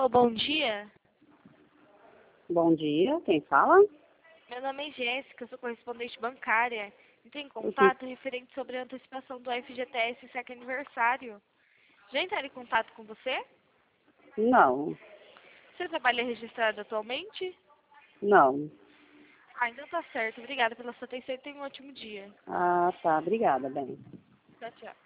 Alô, bom dia. Bom dia, quem fala? Meu nome é Jéssica, sou correspondente bancária. Entrei em contato referente sobre a antecipação do FGTS SEC aniversário. Já entraram em contato com você? Não, Você trabalha registrado atualmente? não. Ah, então tá certo. Obrigada pela sua atenção e tenha um ótimo dia. Ah, tá, obrigada, bem. Tchau, tchau.